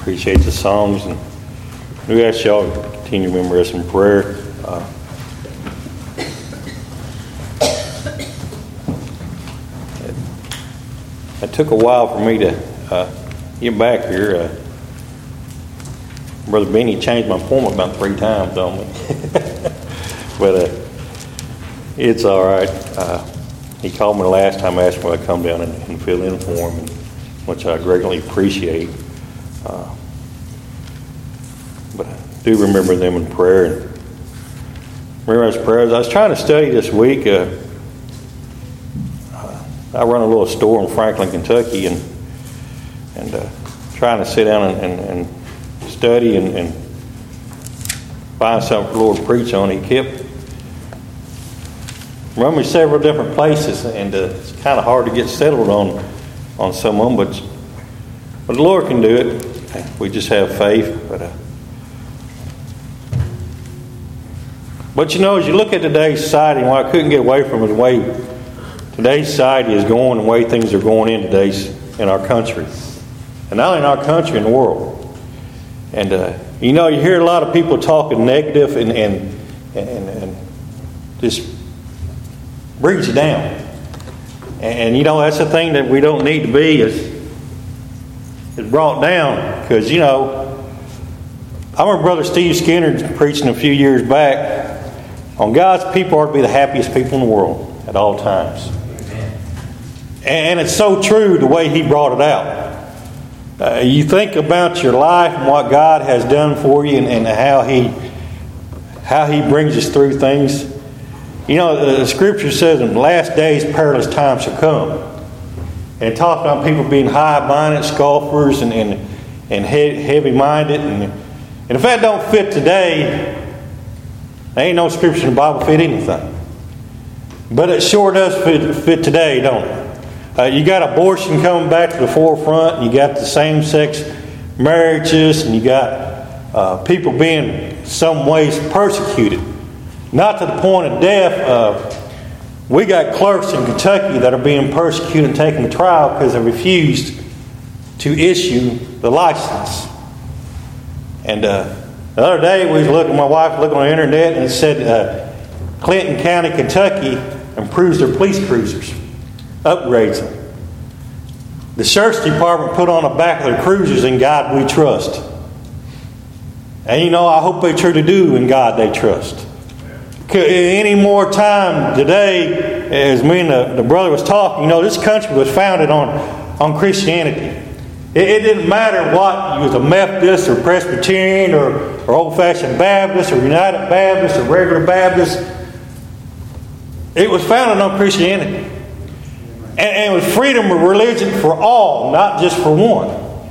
Appreciate the songs, and we ask y'all to continue to remember us in prayer. It took a while for me to get back here. Brother Benny changed my appointment about 3 times on me. But it's all right. He called me the last time, asked me to come down and fill in for him, which I greatly appreciate. But I do remember them in prayer. And remember those prayers. I was trying to study this week. I run a little store in Franklin, Kentucky, and trying to sit down and study and find something for the Lord to preach on. He kept running me several different places, and it's kind of hard to get settled on some of them, but the Lord can do it. We just have faith. But you know, as you look at today's society, and what I couldn't get away from is the way today's society is going, the way things are going in our country. And not only in our country, in the world. And you know, you hear a lot of people talking negative and just brings you down. And you know, that's the thing that we don't need to be is brought down. Because, you know, I remember Brother Steve Skinner preaching a few years back on God's people are to be the happiest people in the world at all times. And it's so true the way he brought it out. You think about your life and what God has done for you and how He brings us through things. You know, the Scripture says in the last days perilous times shall come. And it talks about people being high-minded, scoffers, and heavy-minded. And if that don't fit today, there ain't no Scripture in the Bible fit anything. But it sure does fit today, don't it? You got abortion coming back to the forefront, and you got the same-sex marriages, and you got people being in some ways persecuted. Not to the point of death. We got clerks in Kentucky that are being persecuted and taken to trial because they refused to issue the license. And the other day, my wife looking on the internet, and it said Clinton County, Kentucky improves their police cruisers. Upgrades them. The Sheriff's Department put on the back of their cruisers, "In God we trust." And you know, I hope they truly do, "In God they trust." Any more time today, as me and the brother was talking, you know, this country was founded on Christianity. It didn't matter what, you was a Methodist or Presbyterian or old-fashioned Baptist or United Baptist or regular Baptist. It was founded on Christianity. And it was freedom of religion for all, not just for one.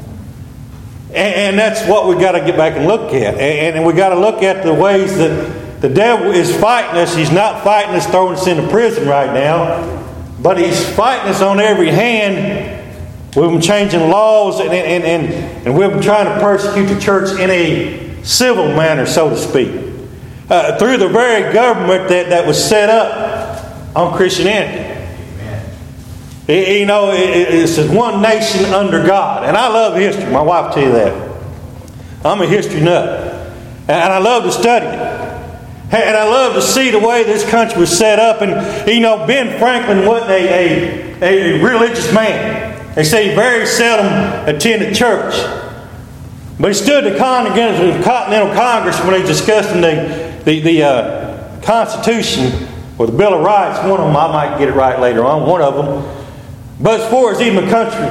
And that's what we got to get back and look at. And we got to look at the ways that the devil is fighting us. He's not fighting us throwing us into prison right now, but he's fighting us on every hand. We've been changing laws and we've been trying to persecute the church in a civil manner, so to speak, through the very government that was set up on Christianity. You know, it's one nation under God. And I love history. My wife will tell you that. I'm a history nut. And I love to study it. And I love to see the way this country was set up. And, you know, Ben Franklin wasn't a religious man. They say he very seldom attended church. But he stood the Continental Congress when they discussed the Constitution or the Bill of Rights. One of them, I might get it right later on, one of them. But as far as even the country.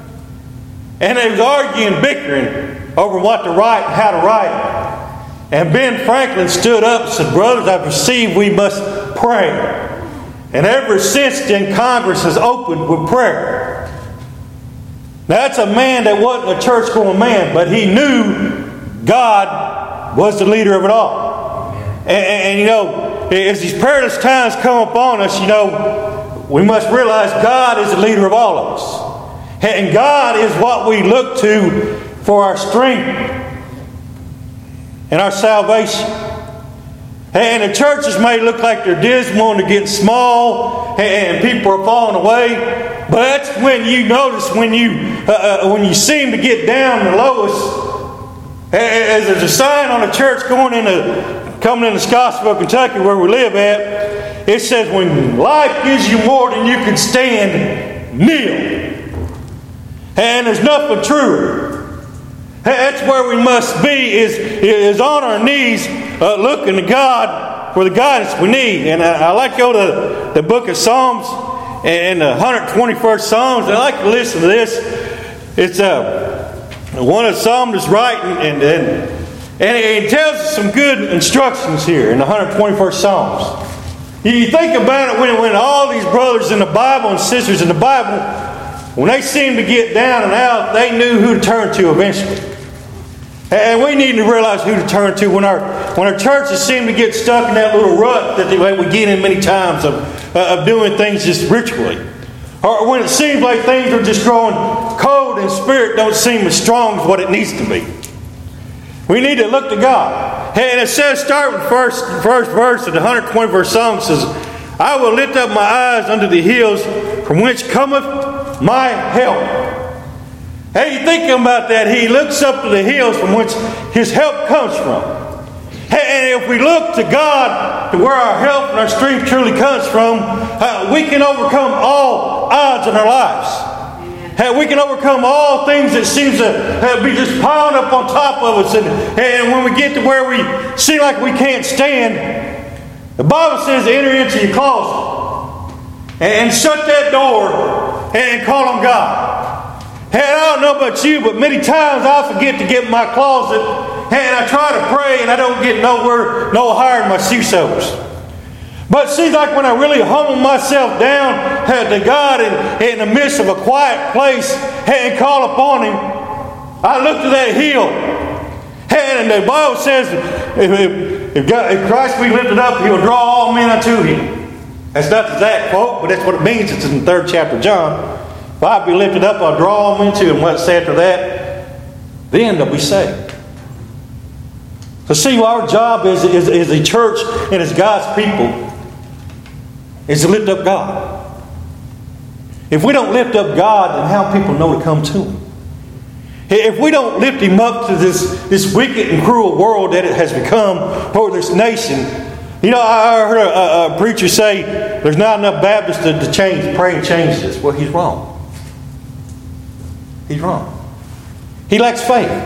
And they was arguing, bickering over what to write and how to write it. And Ben Franklin stood up and said, "Brothers, I perceive we must pray." And ever since then, Congress has opened with prayer. Now, that's a man that wasn't a church-going man, but he knew God was the leader of it all. And you know, as these perilous times come upon us, you know, we must realize God is the leader of all of us. And God is what we look to for our strength and our salvation. And the churches may look like they're dismal and they're getting small and people are falling away. But that's when you notice, when you seem to get down the lowest, As there's a sign on the church coming into Scottsville, Kentucky, where we live at, it says, when life gives you more than you can stand, kneel. And there's nothing truer. That's where we must be, is on our knees, looking to God for the guidance we need. And I like to go to the book of Psalms and the 121st Psalms. I like to listen to this. It's one of the psalmists writing, and it tells us some good instructions here in the 121st Psalms. You think about it, when all these brothers in the Bible and sisters in the Bible, when they seemed to get down and out, they knew who to turn to eventually. And we need to realize who to turn to when our churches seem to get stuck in that little rut that we get in many times of doing things just ritually. Or when it seems like things are just growing cold and spirit don't seem as strong as what it needs to be. We need to look to God. And it says, start with the first verse of the 121st Psalm, says, I will lift up my eyes unto the hills, from whence cometh my help. Hey, you thinking about that? He looks up to the hills from which his help comes from. And if we look to God, to where our help and our strength truly comes from, we can overcome all odds in our lives. We can overcome all things that seem to be just piled up on top of us. And when we get to where we seem like we can't stand, the Bible says enter into your closet and shut that door and call on God. And I don't know about you, but many times I forget to get in my closet and I try to pray and I don't get no higher than my shoe soles. But it seems like when I really humble myself down to God in the midst of a quiet place and call upon Him, I look to that hill. And the Bible says, if Christ be lifted up, He will draw all men unto Him. That's not the exact quote, but that's what it means. It's in the 3rd chapter of John. If I be lifted up, I'll draw all men to Him. What's after that? Then they'll be saved. So see, our job as a church and as God's people is to lift up God. If we don't lift up God, then how people know to come to Him? If we don't lift Him up to this wicked and cruel world that it has become, or this nation. You know, I heard a preacher say there's not enough Baptists to pray and change this. Well, he's wrong. He's wrong. He lacks faith.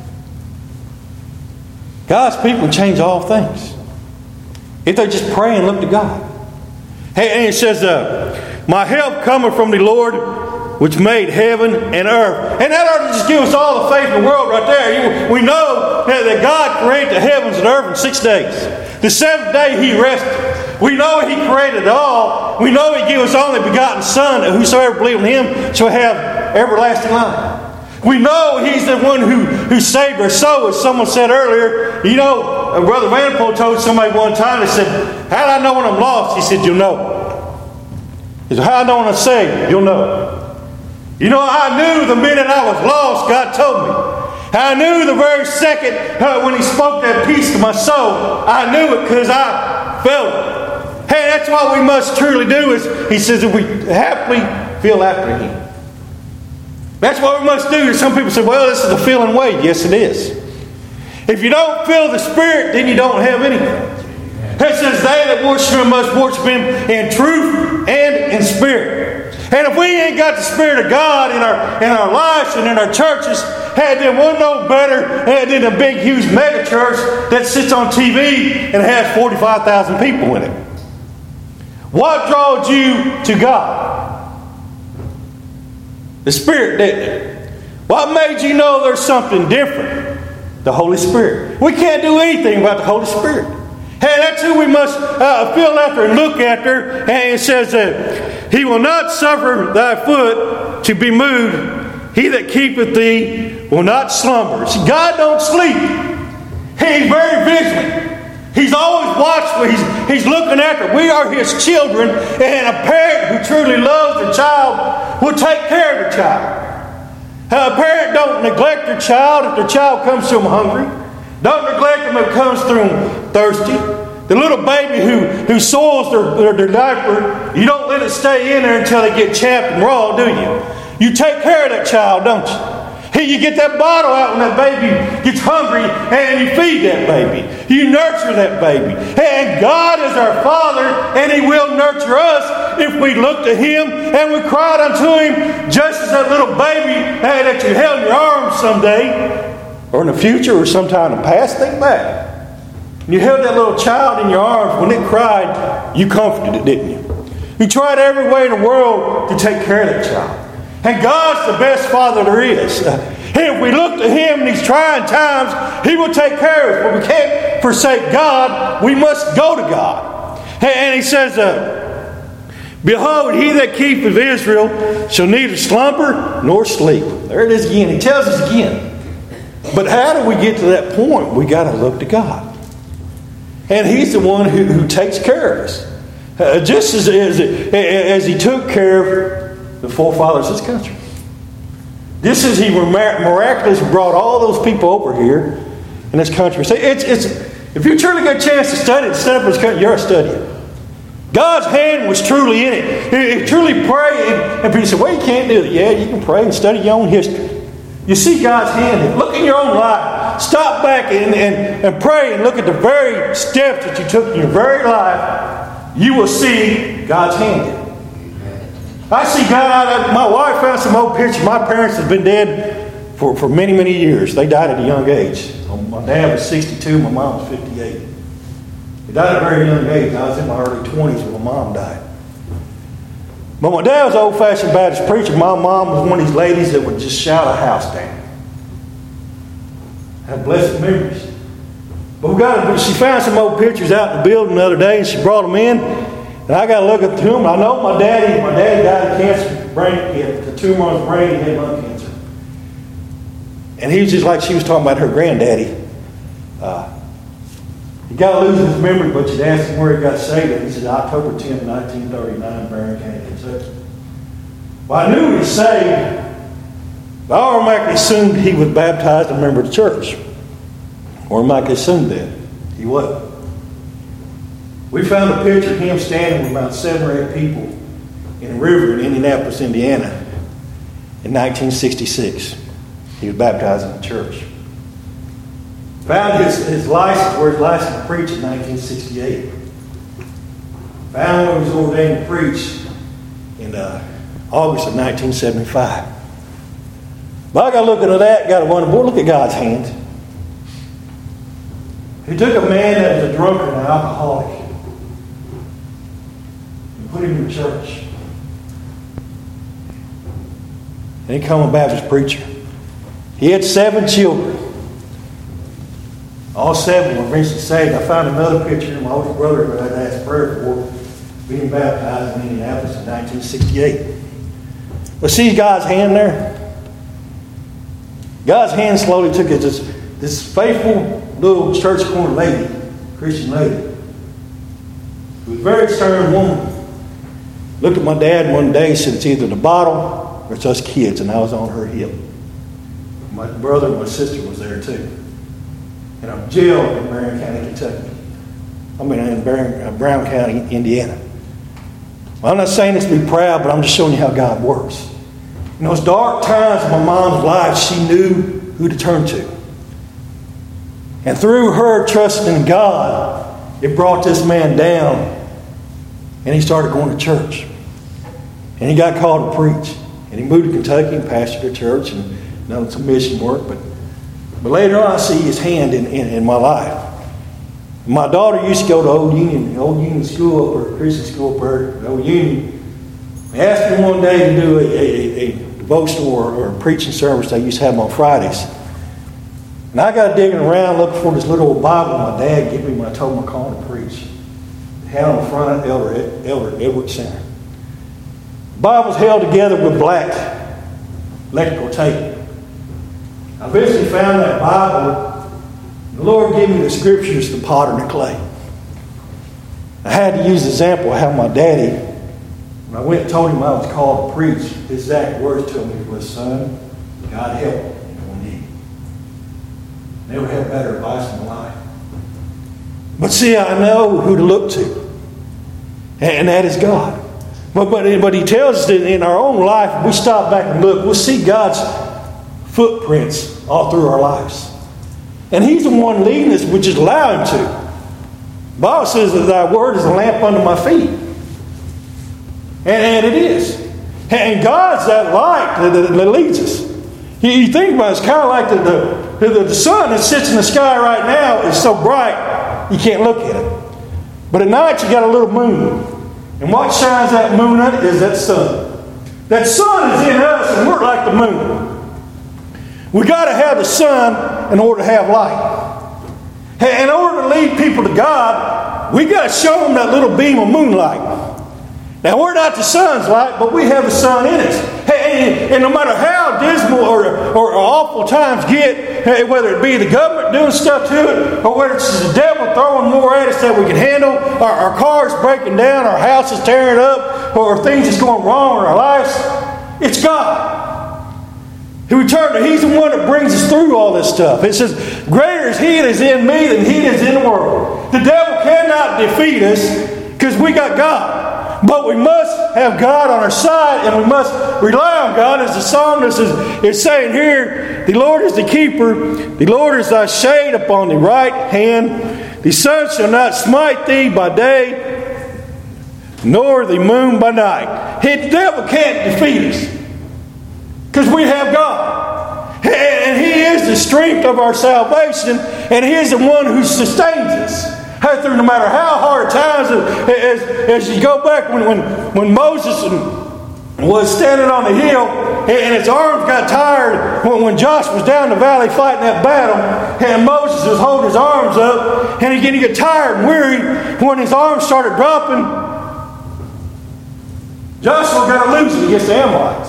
God's people change all things if they just pray and look to God. And it says, my help cometh from the Lord, which made heaven and earth. And that ought to just give us all the faith in the world right there. We know that God created the heavens and earth in 6 days. The 7th day He rested. We know He created it all. We know He gave His only begotten Son, that whosoever believes in Him shall have everlasting life. We know He's the one who saved our soul, as someone said earlier. You know, Brother Vanderpool told somebody one time, he said, how do I know when I'm lost? He said, you'll know. He said, how do I know when I'm saved? You'll know. You know, I knew the minute I was lost, God told me. I knew the very second when He spoke that peace to my soul. I knew it because I felt it. Hey, that's what we must truly do. Is He says, if we happily feel after Him. That's what we must do. Some people say, well, this is a feeling way. Yes, it is. If you don't feel the Spirit, then you don't have anything. It says, they that worship Him must worship Him in truth and in spirit. And if we ain't got the Spirit of God in our lives and in our churches, then we'll know better than a big, huge mega church that sits on TV and has 45,000 people in it. What drawed you to God? The Spirit didn't. What made you know there's something different? The Holy Spirit. We can't do anything about the Holy Spirit. Hey, that's who we must feel after and look after. And it says that He will not suffer thy foot to be moved. He that keepeth thee will not slumber. See, God don't sleep. He's very vigilant. He's always watchful. He's looking after. We are His children. And a parent who truly loves their child will take care of their child. A parent don't neglect their child if their child comes to them hungry. Don't neglect them if it comes to them thirsty. The little baby who soils their diaper, you don't let it stay in there until they get chapped and raw, do you? You take care of that child, don't you? You get that bottle out when that baby gets hungry and you feed that baby. You nurture that baby. And God is our Father, and He will nurture us if we look to Him and we cry unto Him, just as that little baby that you held in your arms someday, or in the future, or sometime in the past. Think back. You held that little child in your arms. When it cried, you comforted it, didn't you? You tried every way in the world to take care of that child. And God's the best Father there is. If we look to Him in these trying times, He will take care of us. But we can't forsake God. We must go to God. And He says, Behold, He that keepeth Israel shall neither slumber nor sleep. There it is again. He tells us again. But how do we get to that point? We got to look to God. And He's the one who takes care of us. Just as He took care of the forefathers of this country. This is He miraculously brought all those people over here in this country. So if you truly get a chance to study it, stand up in this country, you're studying. God's hand was truly in it. He truly prayed. And people say, well, you can't do it. Yeah, you can pray and study your own history. You see God's hand. Look in your own life. Stop back and pray and look at the very steps that you took in your very life. You will see God's hand. I see God. My wife found some old pictures. My parents have been dead for many, many years. They died at a young age. My dad was 62. My mom was 58. They died at a very young age. I was in my early 20s when my mom died. But my dad was an old-fashioned Baptist preacher. My mom was one of these ladies that would just shout a house down. Had blessed memories. But she found some old pictures out in the building the other day, and she brought them in. And I got to look at them. I know my daddy died of cancer. He had a tumor on his brain. He had lung cancer. And he was just like she was talking about her granddaddy. He got to lose his memory, but you'd ask him where he got saved. And he said, October 10, 1939, Barron County, Kentucky. Well, I knew he was saved. But I automatically assumed he was baptized and a member of the church. Or automatically assumed that. He wasn't. We found a picture of him standing with about 7 or 8 people in a river in Indianapolis, Indiana in 1966. He was baptized in the church. Found his license, where his license to preach in 1968. Found when he was ordained to preach in August of 1975. But I got to look into that, got to wonder, boy, look at God's hand. He took a man that was a drunkard and an alcoholic and put him in the church. And he became a Baptist preacher. He had 7 children. All 7 were eventually saved. I found another picture of my older brother that I'd asked prayer for, being baptized in Indianapolis in 1968. But see God's hand there? God's hand slowly took it. This faithful little church corner lady, Christian lady, who was a very stern woman, looked at my dad one day and said, it's either the bottle or it's us kids. And I was on her hip. My brother and my sister was there too. And I'm jailed in Barron County, Kentucky. In Brown County, Indiana. Well, I'm not saying this to be proud, but I'm just showing you how God works. In those dark times of my mom's life, she knew who to turn to. And through her trusting in God, it brought this man down. And he started going to church. And he got called to preach. And he moved to Kentucky and pastored a church and done some mission work. But later on, I see his hand in my life. My daughter used to go to Old Union School up there, Christian school up there at Old Union. They asked me one day to do a devotional or a preaching service they used to have on Fridays. And I got digging around looking for this little old Bible my dad gave me when I told him I called to preach. It had on the front Elder Edward Center. The Bible's held together with black electrical tape. I eventually found that Bible. The Lord gave me the scriptures, the potter and the clay. I had to use the example of how my daddy, when I went and told him I was called to preach, his exact words to me was, son, God help you don't need. Never had better advice in my life. But see, I know who to look to. And that is God. But he tells us that in our own life, if we stop back and look, we'll see God's footprints all through our lives. And He's the one leading us. We just allow Him to. The Bible says that Thy word is a lamp under my feet. And it is. And God's that light that leads us. You think about it, it's kind of like the sun that sits in the sky right now is so bright you can't look at it. But at night you got a little moon. And what shines that moon on is that sun. That sun is in us and we're like the moon. We got to have the sun in order to have light. In order to lead people to God, we got to show them that little beam of moonlight. Now, we're not the sun's light, but we have the sun in us. And no matter how dismal or awful times get, whether it be the government doing stuff to it, or whether it's the devil throwing more at us than we can handle, our cars breaking down, our houses tearing up, or things that's going wrong in our lives, it's God. We turn to, He's the one that brings us through all this stuff. It says, greater is He that is in me than he that is in the world. The devil cannot defeat us because we got God. But we must have God on our side, and we must rely on God, as the psalmist is saying here. The Lord is the keeper. The Lord is thy shade upon the right hand. The sun shall not smite thee by day, nor the moon by night. The devil can't defeat us because we have God. And He is the strength of our salvation, and He is the one who sustains us. Through no matter how hard times, as you go back when Moses was standing on the hill and his arms got tired when Joshua was down the valley fighting that battle, and Moses was holding his arms up, and he get tired and weary. When his arms started dropping, Joshua got to lose it against the Amorites.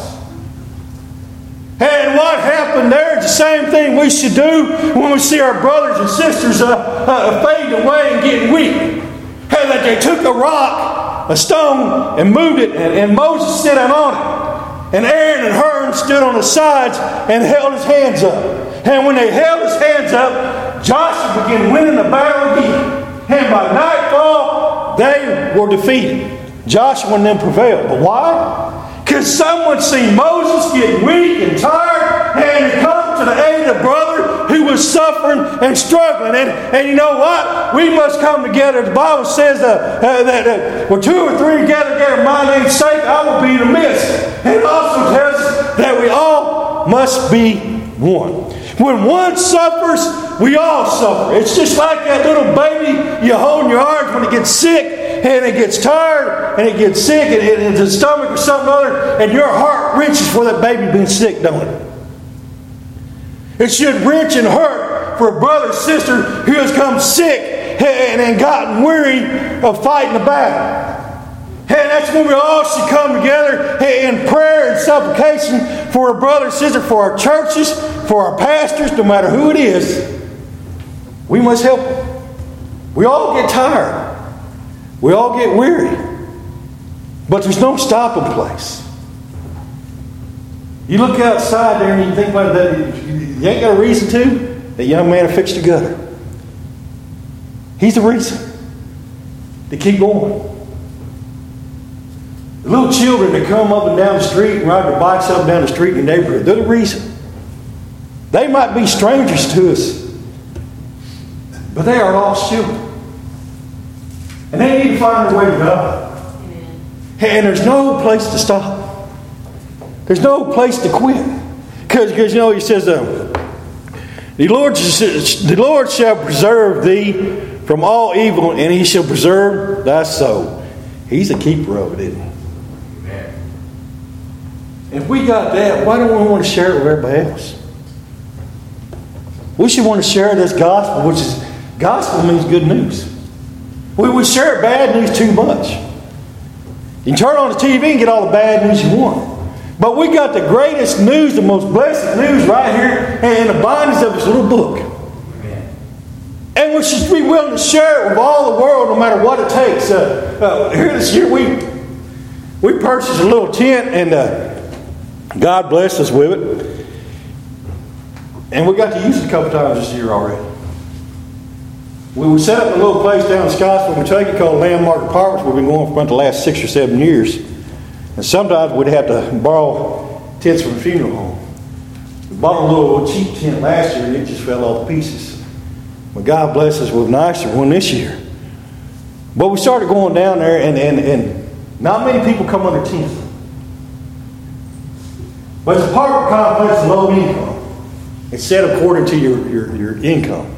And what happened there is the same thing we should do when we see our brothers and sisters fading away and getting weak. And that they took a rock, a stone, and moved it, and Moses stood on it. And Aaron and Hur stood on the sides and held his hands up. And when they held his hands up, Joshua began winning the battle again. And by nightfall, they were defeated. Joshua and them prevailed. But why? Because someone seen Moses get weak and tired and come to the aid of a brother who was suffering and struggling. And you know what? We must come together. The Bible says that where two or three gather together in my name's sake, I will be in the midst. And it also tells us that we all must be one. When one suffers, we all suffer. It's just like that little baby you hold in your arms when it gets sick. And it gets tired, and it gets sick, and it's the stomach or something other, and your heart wrenches for that baby being sick, don't it? It should wrench and hurt for a brother or sister who has come sick and gotten weary of fighting the battle. And that's when we all should come together in prayer and supplication for a brother or sister, for our churches, for our pastors, no matter who it is. We must help them. We all get tired. We all get weary. But there's no stopping place. You look outside there and you think about that. You ain't got a reason to. That young man fixed the gutter. He's the reason to keep going. The little children that come up and down the street and ride their bikes up and down the street in the neighborhood, they're the reason. They might be strangers to us, but they are lost children. And they need to find their way to God. Amen. And there's no place to stop. There's no place to quit. Because he says, the Lord shall preserve thee from all evil, and He shall preserve thy soul. He's the keeper of it, isn't He? Amen. And if we got that, why don't we want to share it with everybody else? We should want to share this gospel, which is, gospel means good news. We share bad news too much. You can turn on the TV and get all the bad news you want. But we got the greatest news, the most blessed news right here in the bindings of this little book. Amen. And we should be willing to share it with all the world no matter what it takes. Here this year we purchased a little tent, and God blessed us with it. And we got to use it a couple times this year already. We set up a little place down in Scottsville, Kentucky called Landmark Apartments. We've been going for about the last 6 or 7 years. And sometimes we'd have to borrow tents from a funeral home. We bought a little cheap tent last year and it just fell off pieces. But God bless us with a nicer one this year. But we started going down there and not many people come under tent. But it's a apartment complex of low income. It's set according to your income.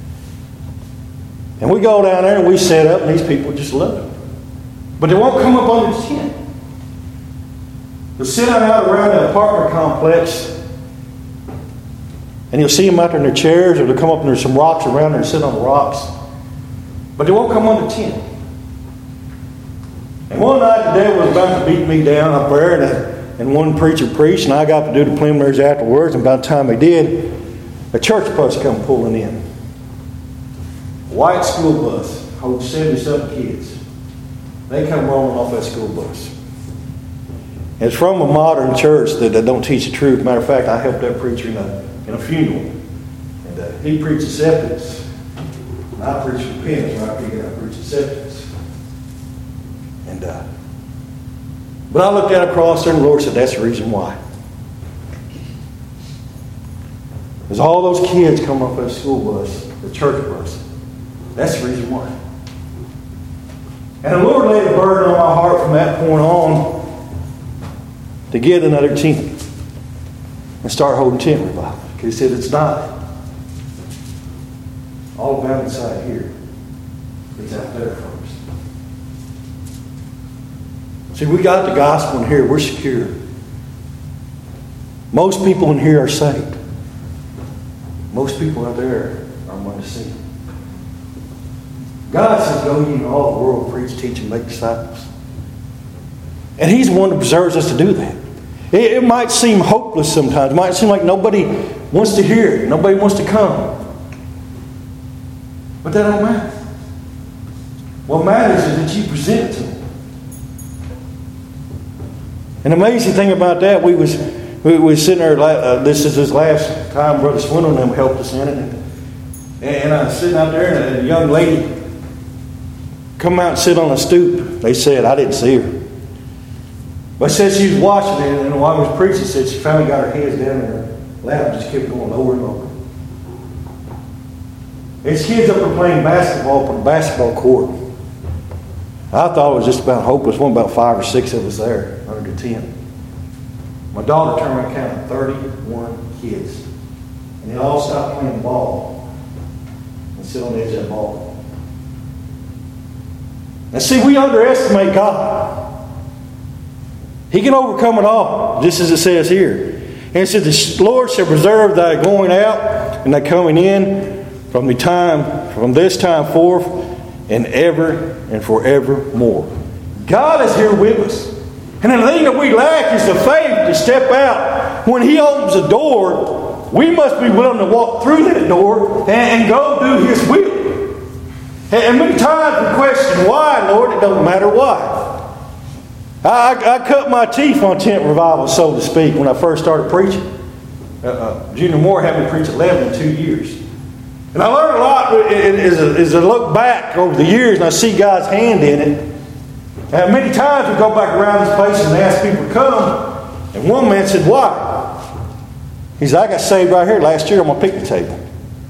And we go down there and we set up and these people just love it. But they won't come up under the tent. They'll sit out around the apartment complex and you'll see them out there in their chairs, or they'll come up and there's some rocks around there and sit on the rocks. But they won't come under the tent. And one night the devil was about to beat me down up there, and one preacher preached, and I got to do the preliminaries afterwards, and by the time he did, a church bus come pulling in. A white school bus, holds 70-something kids. They come rolling off that school bus. And it's from a modern church that don't teach the truth. Matter of fact, I helped that preacher in a funeral. And he preached acceptance. And I preached repentance. Right here, I preached acceptance. And but I looked out across there and the Lord said, that's the reason why. Because all those kids come off that school bus, the church bus. That's the reason why. And the Lord laid a burden on my heart from that point on to get another tent and start holding tent revival. Because he said it's not all about inside here. It's out there first. See, we got the gospel in here. We're secure. Most people in here are saved. Most people out there are among the sin. God says, go ye into all the world, preach, teach, and make disciples. And He's the one that preserves us to do that. It might seem hopeless sometimes. It might seem like nobody wants to hear it. Nobody wants to come. But that don't matter. What matters is that you present it to them. An amazing thing about that, we was sitting there, this is his last time Brother Swindle and them helped us in it. And I was sitting out there and a young lady come out and sit on a stoop. They said, I didn't see her. But said she was watching it, and while I was preaching, said she finally got her head down in her lap and just kept going lower and lower. There's kids up there playing basketball on a basketball court. I thought it was just about hopeless. One about 5 or 6 of us there under the tent. My daughter turned around and counted 31 kids. And they all stopped playing ball and sit on the edge of that ball. Now see, we underestimate God. He can overcome it all, just as it says here. And it said, the Lord shall preserve thy going out and thy coming in from this time forth and ever and forevermore. God is here with us. And the thing that we lack is the faith to step out. When He opens a door, we must be willing to walk through that door and go do His will. And many times we question, why, Lord? It doesn't matter why. I cut my teeth on tent revival, so to speak, when I first started preaching. Junior Moore had me preach 11 in 2 years. And I learned a lot as I look back over the years and I see God's hand in it. And many times we go back around these places and ask people to come. And one man said, why? He said, I got saved right here last year on my picnic table.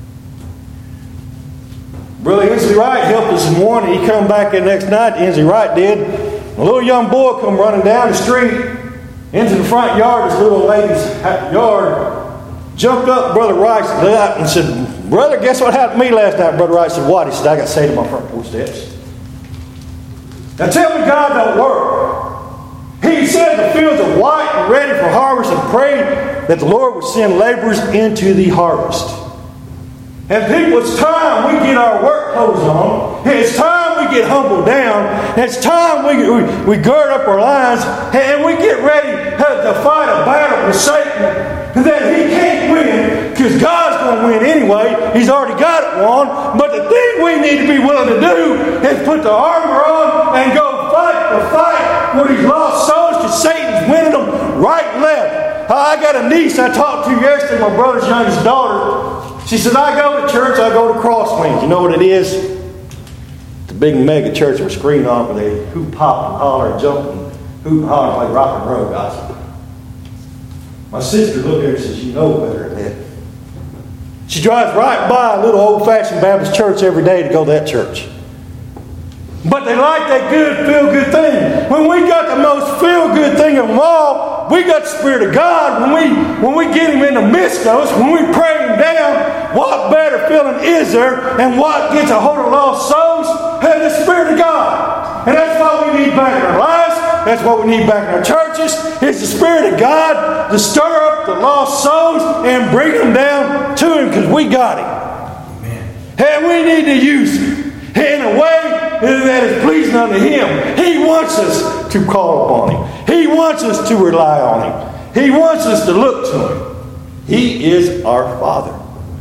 Brother Inslee Wright helped us in the morning. He come back the next night, Inslee Wright did. A little young boy come running down the street into the front yard, this little lady's yard, jumped up Brother Wright and said, brother, guess what happened to me last night? Brother Wright said, what? He said, I got saved on my front porch steps. Now tell me God don't work. He said the fields are white and ready for harvest, and prayed that the Lord would send laborers into the harvest. And people, it's time we get our work clothes on. It's time we get humbled down. It's time we gird up our lines and we get ready to fight a battle with Satan that he can't win, because God's going to win anyway. He's already got it won. But the thing we need to be willing to do is put the armor on and go fight the fight where these lost souls, because Satan's winning them right and left. I got a niece I talked to yesterday, my brother's youngest daughter. She said, I go to church, I go to Crosswinds. You know what it is? It's a big mega church with a screen on where they hoop, hop, and holler, and jump, and hoop and holler, and play rock and roll gospel. My sister looked at her and says, you know better than that. She drives right by a little old-fashioned Baptist church every day to go to that church. But they like that good, feel-good thing. When we got the most feel-good thing of them all, we got the Spirit of God. When we get Him in the midst of us, when we pray Him down, what better feeling is there and what gets a hold of lost souls than the Spirit of God? And that's what we need back in our lives. That's what we need back in our churches. It's the Spirit of God to stir up the lost souls and bring them down to Him, because we got Him. Amen. And we need to use Him in a way that is pleasing unto Him. He wants us to call upon Him. He wants us to rely on Him. He wants us to look to Him. He is our Father.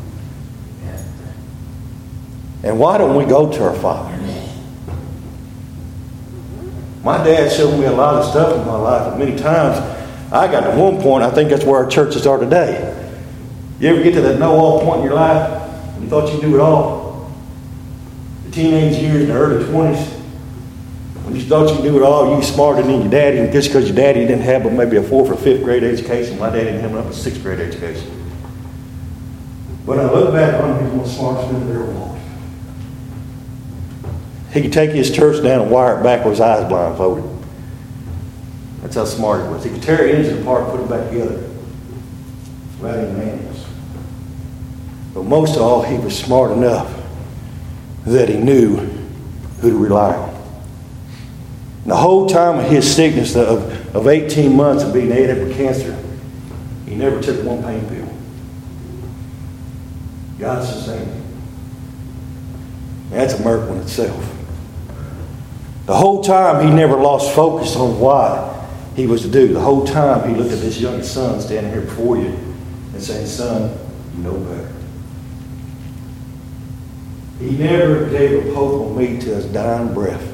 And why don't we go to our Father? My dad showed me a lot of stuff in my life, and many times I got to one point, I think that's where our churches are today. You ever get to that know-all point in your life when you thought you knew it all? The teenage years and the early 20s, when you thought you knew it all, you were smarter than your daddy, and just because your daddy didn't have but maybe a 4th or 5th grade education, my daddy didn't have a 6th grade education. When I look back on him, he was one of the smartest men that ever walked. He could take his church down and wire it back with his eyes blindfolded. That's how smart he was. He could tear engines apart and put them back together without any manuals. But most of all, he was smart enough that he knew who to rely on. And the whole time of his sickness of 18 months of being ate up with cancer, he never took one pain pill. God sustained him. That's a miracle in itself. The whole time he never lost focus on what he was to do. The whole time he looked at this young son standing here before you and saying, son, you know better. He never gave up hope on me to his dying breath.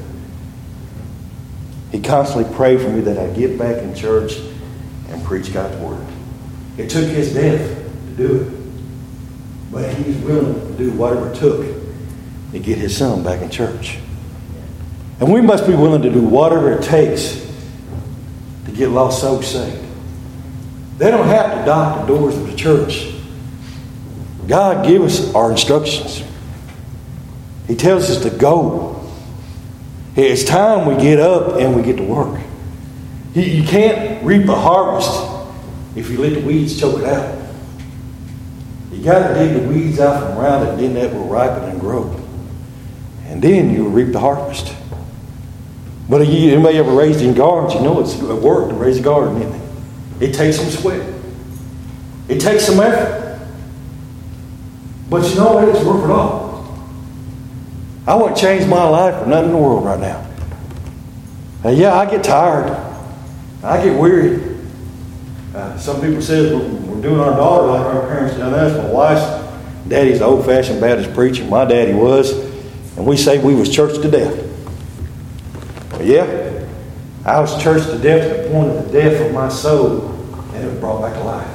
He constantly prayed for me that I'd get back in church and preach God's word. It took his death to do it. But he's willing to do whatever it took to get his son back in church. And we must be willing to do whatever it takes to get lost souls saved. They don't have to knock the doors of the church. God gives us our instructions. He tells us to go. It's time we get up and we get to work. You can't reap a harvest if you let the weeds choke it out. You got to dig the weeds out from around it, and then that will ripen and grow. And then you'll reap the harvest. But if anybody ever raised in gardens, you know it's work to raise a garden, isn't it? It takes some sweat. It takes some effort. But you know what? It's worth it all. I wouldn't change my life for nothing in the world right now. And yeah, I get tired. I get weary. Some people say we're doing our daughter like our parents done us. My wife's daddy's an old-fashioned Baptist preacher. My daddy was. And we say we was church to death. But yeah, I was church to death to the point of the death of my soul, and it was brought back to life.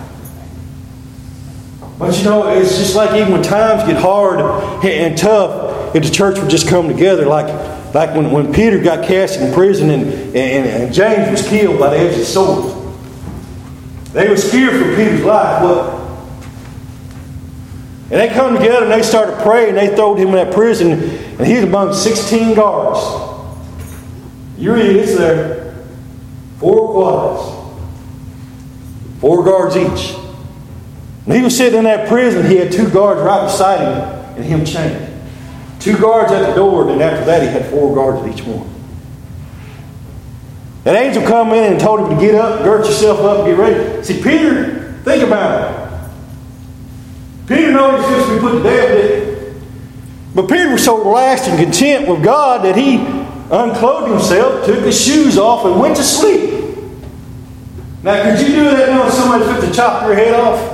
But you know, it's just like even when times get hard and tough, if the church would just come together, like when Peter got cast in prison and James was killed by the edge of the sword. They were scared for Peter's life. What? And they come together and they started praying. They threw him in that prison, and he's among 16 guards. You read it's there. 4 quadrants. 4 guards each. And he was sitting in that prison. He had 2 guards right beside him and him chained. 2 guards at the door, and then after that he had 4 guards at each one. An angel come in and told him to get up, gird yourself up, and get ready. See, Peter, think about it. Peter knows he's supposed to be put to death, didn't he? But Peter was so relaxed and content with God that he unclothed himself, took his shoes off, and went to sleep. Now, could you do that now if somebody fit to chop your head off?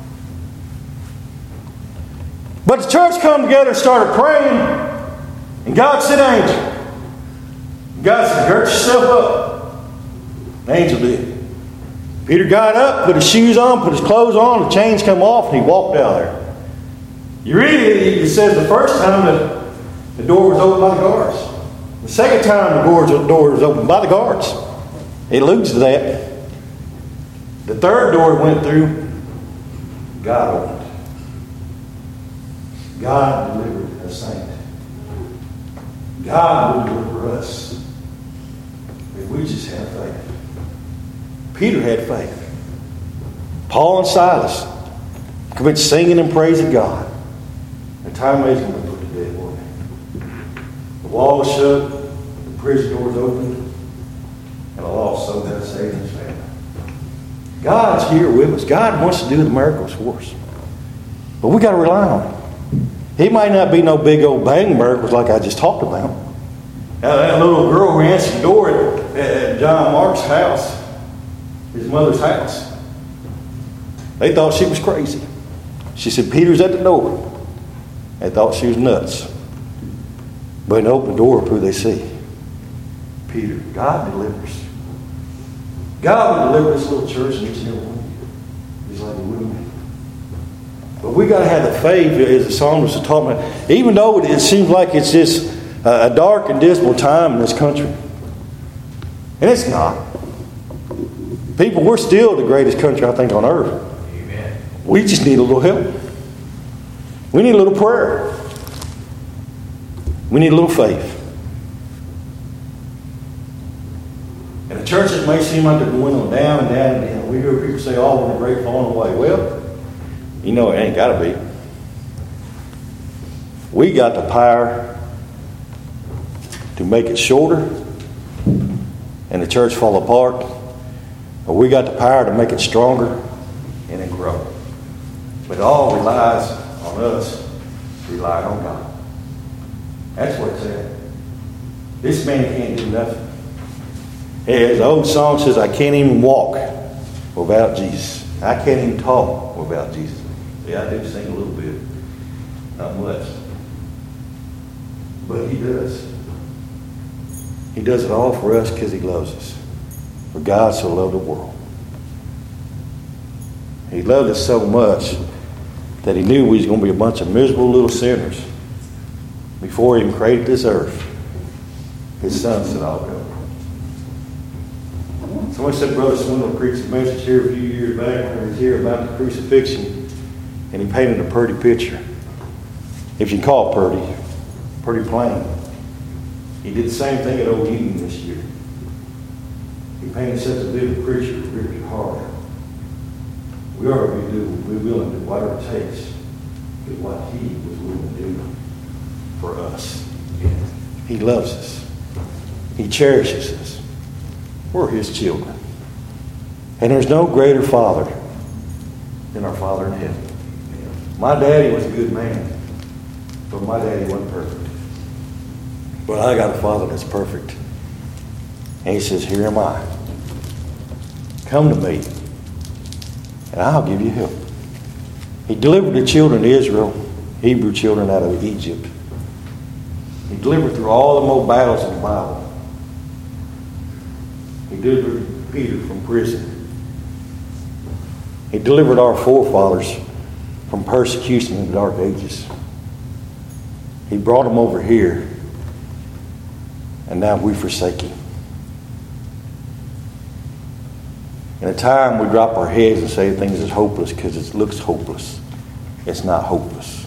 But the church come together and started praying, and God said, angel. God said, gird yourself up. The angel did. Peter got up, put his shoes on, put his clothes on, the chains come off, and he walked out there. You read it, it says the first time the door was opened by the guards. The second time the door was opened by the guards. It alludes to that. The third door he went through, God opened. God delivered a saint. God will deliver us if we just have faith. Peter had faith. Paul and Silas could be singing and praising God. The time they was going to put to death, wasn't it? The wall was shut, the prison doors opened, and a lost soul got saved in his family. God's here with us. God wants to do the miracles for us. But we got to rely on Him. He might not be no big old bang miracles like I just talked about. Now, that little girl who answered the door at John Mark's house, his mother's house, they thought she was crazy. She said, Peter's at the door. They thought she was nuts. But in the open door, who they see? Peter. God delivers. God will deliver this little church and each and every one of you. He's like He will me. But we got to have the faith, as the psalmist was talking about. Even though it seems like it's just a dark and dismal time in this country. And it's not. People, we're still the greatest country, I think, on earth. Amen. We just need a little help. We need a little prayer. We need a little faith. And the churches may seem like they're going on down and down and down. We hear people say, oh, we're great falling away. Well, you know it ain't got to be. We got the power to make it shorter and the church fall apart. But we got the power to make it stronger and it grow. But it all relies on us relying on God. That's what it's at. This man can't do nothing. As the old song says, I can't even walk without Jesus. I can't even talk without Jesus. Yeah, I do sing a little bit. Not much. But He does. He does it all for us because He loves us. For God so loved the world. He loved us so much that He knew we was going to be a bunch of miserable little sinners before He even created this earth. His Son said, I'll go. Somebody said Brother Swindle preached a message here a few years back when he was here about the crucifixion, and he painted a pretty picture. If you can call it pretty plain. He did the same thing at Old Eden this year. He painted such a vivid picture that ripped your heart out. We are to be willing to do whatever it takes to do what He was willing to do for us. He loves us. He cherishes us. We're His children. And there's no greater Father than our Father in heaven. My daddy was a good man, but my daddy wasn't perfect. But I got a Father that's perfect. And He says, here am I. Come to me, and I'll give you help. He delivered the children of Israel, Hebrew children, out of Egypt. He delivered through all the more battles in the Bible. He delivered Peter from prison. He delivered our forefathers from persecution in the dark ages. He brought them over here, and now we forsake Him. In a time we drop our heads and say things is hopeless because it looks hopeless. It's not hopeless.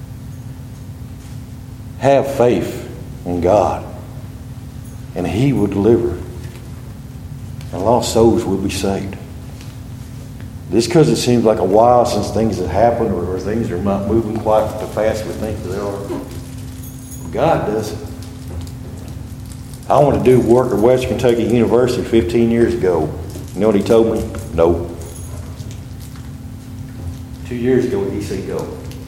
Have faith in God, and He will deliver. And lost souls will be saved. Just because it seems like a while since things have happened or things are not moving quite the fast we think they are, God does it. I wanted to do work at West Kentucky University 15 years ago. You know what He told me? No. 2 years ago, He said go.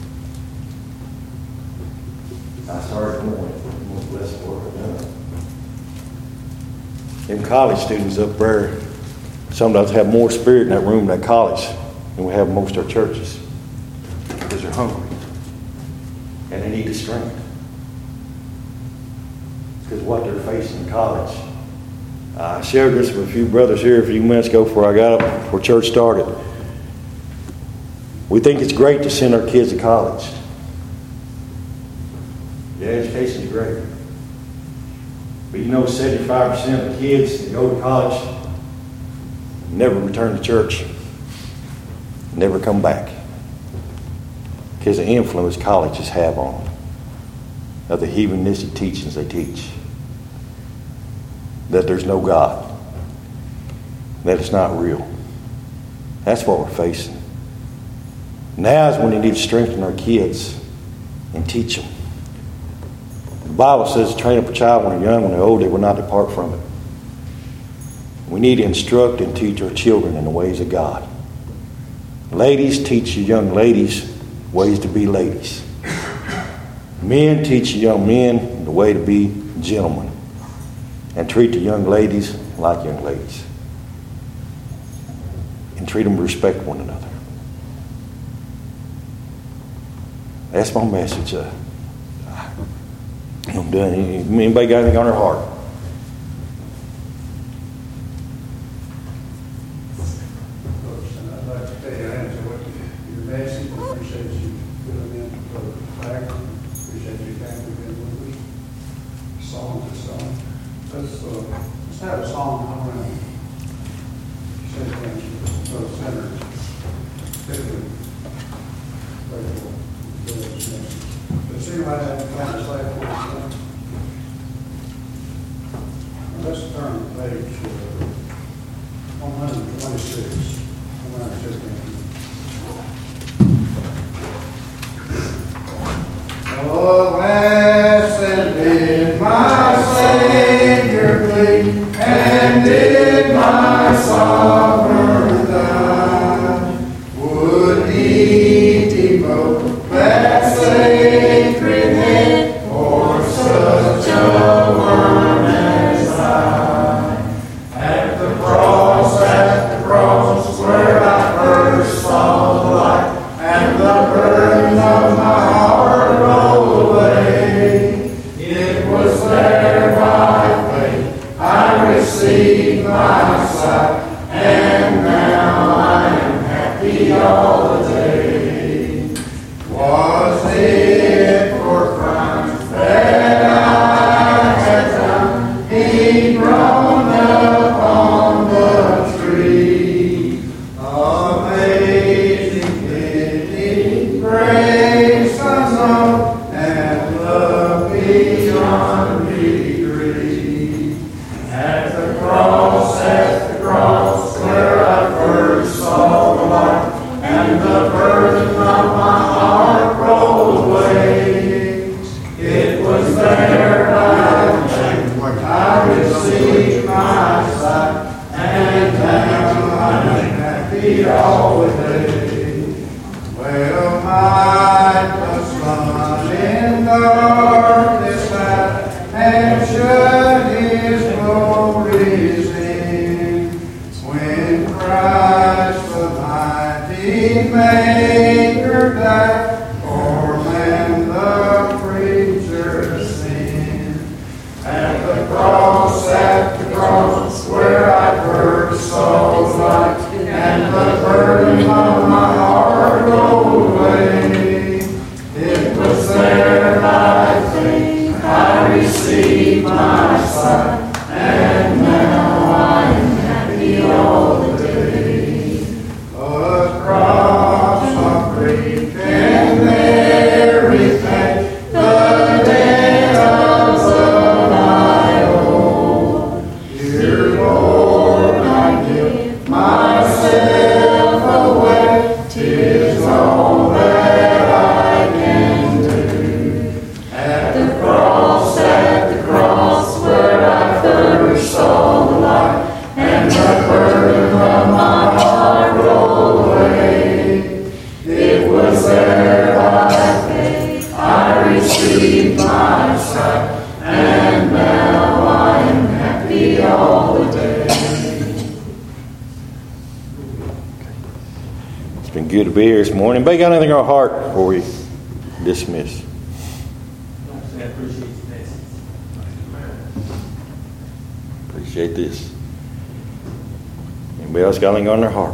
I started going. Most blessed work I've done. Them college students up there sometimes have more spirit in that room in that college than we have in most of our churches. Because they're hungry. And they need the strength. Because what they're facing in college. I shared this with a few brothers here a few minutes ago before I got up, before church started. We think it's great to send our kids to college. Yeah, education is great. But you know 75% of the kids that go to college never return to church. never come back. Because of the influence colleges have on them, of the heathenistic teachings they teach, that there's no God, that it's not real. That's what we're facing. Now is when we need to strengthen our kids and teach them. The Bible says, train up a child when they're young, when they're old, they will not depart from it. We need to instruct and teach our children in the ways of God. Ladies, teach your young ladies ways to be ladies. Men, teach your young men the way to be gentlemen. And treat the young ladies like young ladies. And treat them to respect one another. That's my message. I'm done. Anybody got anything on their heart? I'd like to tell you, answer what your message. Appreciate you filling in for the background. Appreciate you family being with us. Song to song. Let's have a song come around. Sing things for the sinners. Particularly grateful for this message. Does anybody have to kind of say for us? Let's turn to page 126. 115. Oh, blessed did my Savior bleed, and did my sovereign die. Would he devote that sacred head for such a worm as I? At the cross where I first saw the light, and the burden of my heart rolled away. It was there by faith I received my sight, and now I am happy all the day. Was it for crimes that I had done? He groaned upon the tree. Amazing pity, grace unknown, and love beyond degree. At the cross, where I first saw the light, and the burden of my heart rolled away. It was there by faith I received my sight, and now I'm happy all the day. Well, might the sun in darkness night, and shut his glories in, when Christ the mighty Maker died, for man the creature sin. At the cross, where I first saw the light, and the burden of my heart rolled away. It was there by faith I received my sight, and now I am happy all the day. Across of grief and everything, the debt of love I owe. Dear Lord, I give myself away. 'Tis all that I can do. At the cross, where I first saw the light, and the burden of my heart rolled away. It was there by faith I received my sight, and now I am happy all the day. It's been good to be here this morning. Anybody got anything on our heart before we dismiss? I appreciate the message. Appreciate this. Anybody else got anything on their heart?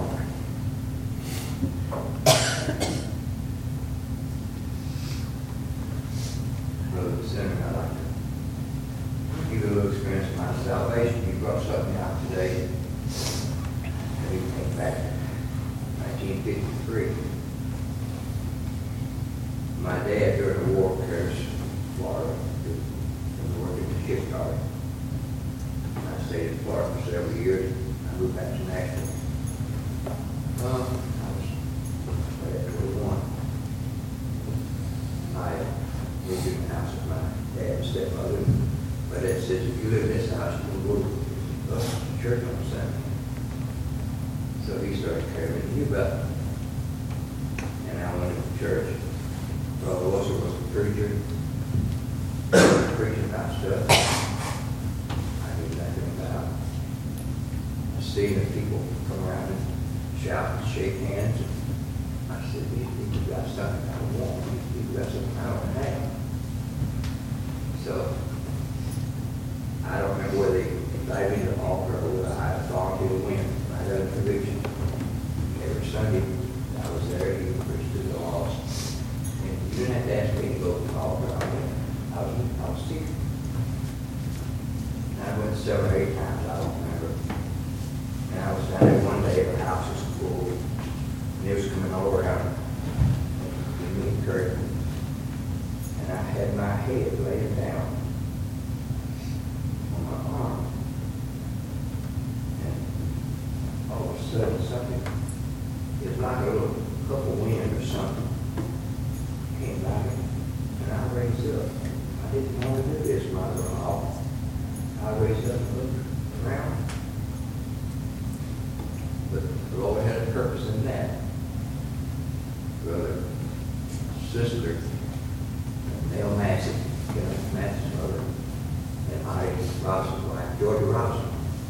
Brother Senator, I'd like to give you a little experience of my salvation. You brought something out today. We came back in 1953. years. I moved back to Nashville. I was at 21. I lived in the house with my dad and stepmother. My dad said, if you live in this house, you will go to church on Sunday. So he started carrying me up. And I went to church. Brother Wilson was a preacher. Preaching about stuff I knew nothing about. Seeing the people come around and shout and shake hands. I said, these people got something I want. These people got something I don't have. So I don't remember whether they invited me to the altar or whether I had authority to win. I got a conviction. Every Sunday I was there, he preached to the lost. And you didn't have to ask me to go to the altar. I was sick. And I went 7 or 8 times, I don't remember. And I was down there one day, the house was full. And it was coming all around. Give me encouragement. And I had my head laid down on my arm. And all of a sudden something, it was like a little cup of wind or something came by me. And I raised up. I didn't want to do this, mother-in-law. I raised up and looked around. But the Lord had a purpose in that. Brother, sister, Nell Massey, Massey's mother, and I, Robinson's wife, Georgia Robinson.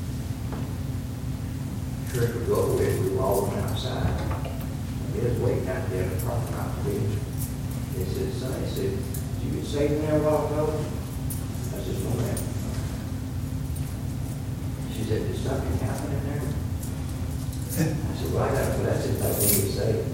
Church would go over it, we were all went outside. And he was waiting out there in the parking lot. He said, son, he said, you get saved in there a while ago? I said, no, ma'am. She said, did something happen in there? I said, well, I got to, that's it, like when you say.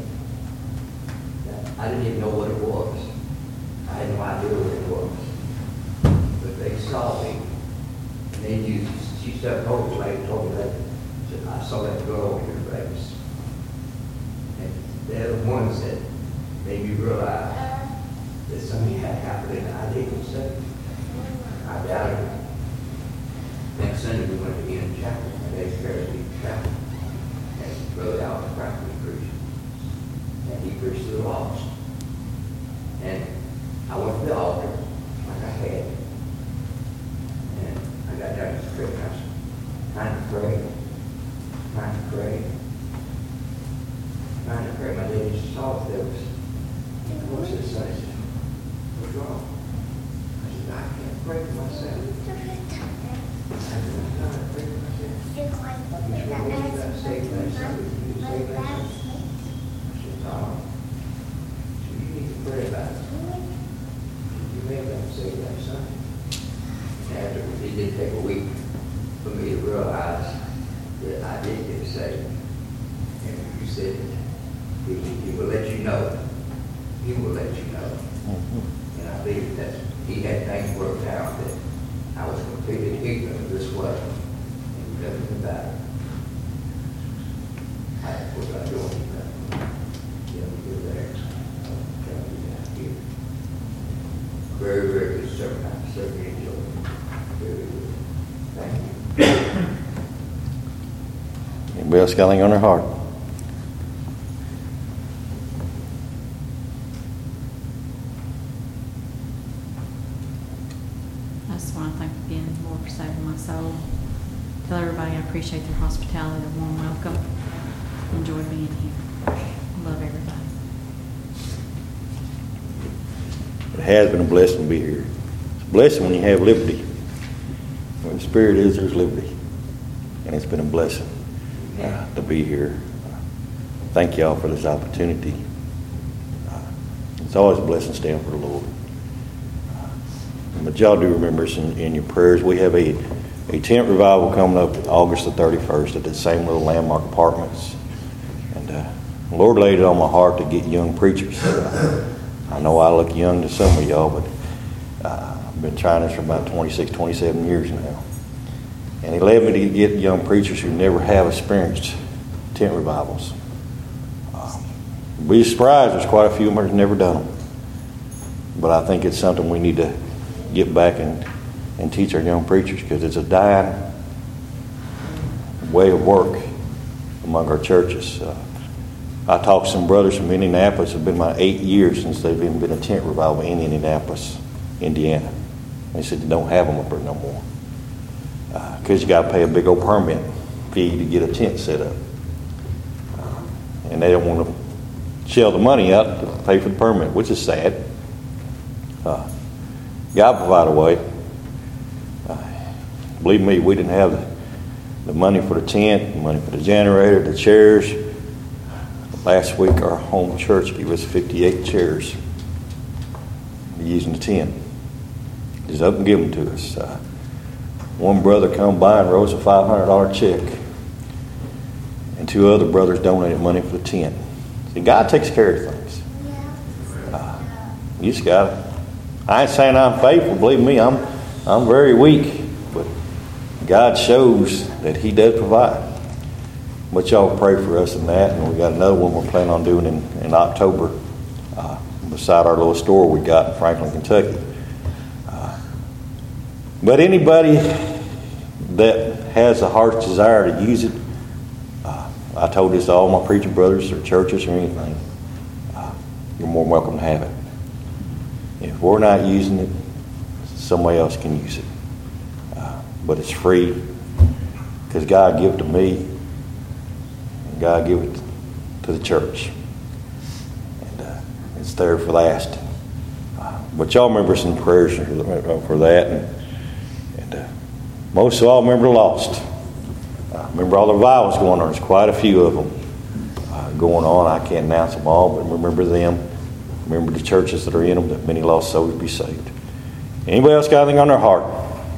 I didn't even know what it was. I had no idea what it was. But they saw me. And they used, she started told me later, told me that. Said, I saw that girl over your face. And they're the ones that made me realize that something had happened and I didn't say. I doubted it. Next Sunday we went to Ian Chapel, my dad's Paris Chapel. And Brother Alvin Franklin preached. And he preached to the lost. And I went to the altar like I had. And I got down to the script and I was trying to pray. My dad just saw if there was, what's this? I said, what's wrong? I said, I can't pray for myself. I said, I'm not to pray for myself. You sure you got saved last Sunday? You saved last Sunday? I said, Tom, so you need to pray about it. You may have been saved last Sunday. And after it did take a week for me to realize that I did get saved. And you said, he will let you know. He will let you know. Mm-hmm. And I believe that he had things worked out that I was completely ignorant of this way. And nothing about it. I was not doing anything. You know, you're there. I'm trying to do that here. Very, very good sermon. I certainly enjoyed it. Very good. Thank you. Anybody else got anything on their heart? I just want to thank again, Lord, for saving my soul. Tell everybody I appreciate their hospitality, their warm welcome. Enjoy being here. Love everybody. It has been a blessing to be here. It's a blessing when you have liberty. When the Spirit is, there's liberty. And it's been a blessing to be here. Thank y'all for this opportunity. It's always a blessing to stand for the Lord. But y'all do remember us in your prayers. We have a tent revival coming up August the 31st at the same little Landmark Apartments. And the Lord laid it on my heart to get young preachers. I know I look young to some of y'all, but I've been trying this for about 26, 27 years now. And he led me to get young preachers who never have experienced tent revivals. Be surprised, there's quite a few of them that have never done them. But I think it's something we need to get back and teach our young preachers, because it's a dying way of work among our churches. I talked to some brothers from Indianapolis. It's been about 8 years since they've even been a tent revival in Indianapolis, Indiana. They said they don't have them up there no more. Because you got to pay a big old permit fee to get a tent set up. And they don't want to shell the money out to pay for the permit, which is sad. God provided a way. Believe me, we didn't have the money for the tent, the money for the generator, the chairs. Last week, our home church gave us 58 chairs using the tent. Just up and give them to us. One brother come by and wrote us a $500 check. And 2 other brothers donated money for the tent. See, God takes care of things. You just got to. I ain't saying I'm faithful. Believe me, I'm very weak. But God shows that He does provide. But y'all pray for us in that. And we got another one we're planning on doing in October beside our little store we got in Franklin, Kentucky. But anybody that has a heart's desire to use it, I told this to all my preacher brothers or churches or anything, you're more than welcome to have it. If we're not using it, somebody else can use it. But it's free because God gave it to me and God gave it to the church. And it's there for lasting. But y'all remember some prayers for that. And most of all, remember the lost. Remember all the revivals going on. There's quite a few of them going on. I can't announce them all, but remember them. Remember the churches that are in them, that many lost souls be saved. Anybody else got anything on their heart?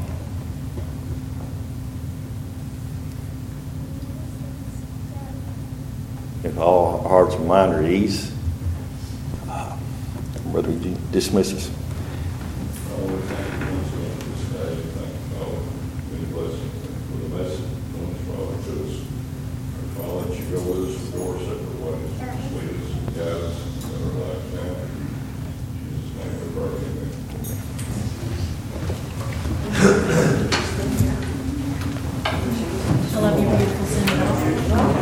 If all hearts and minds are at ease, Brother, would you dismiss us? I love you, beautiful Cindy.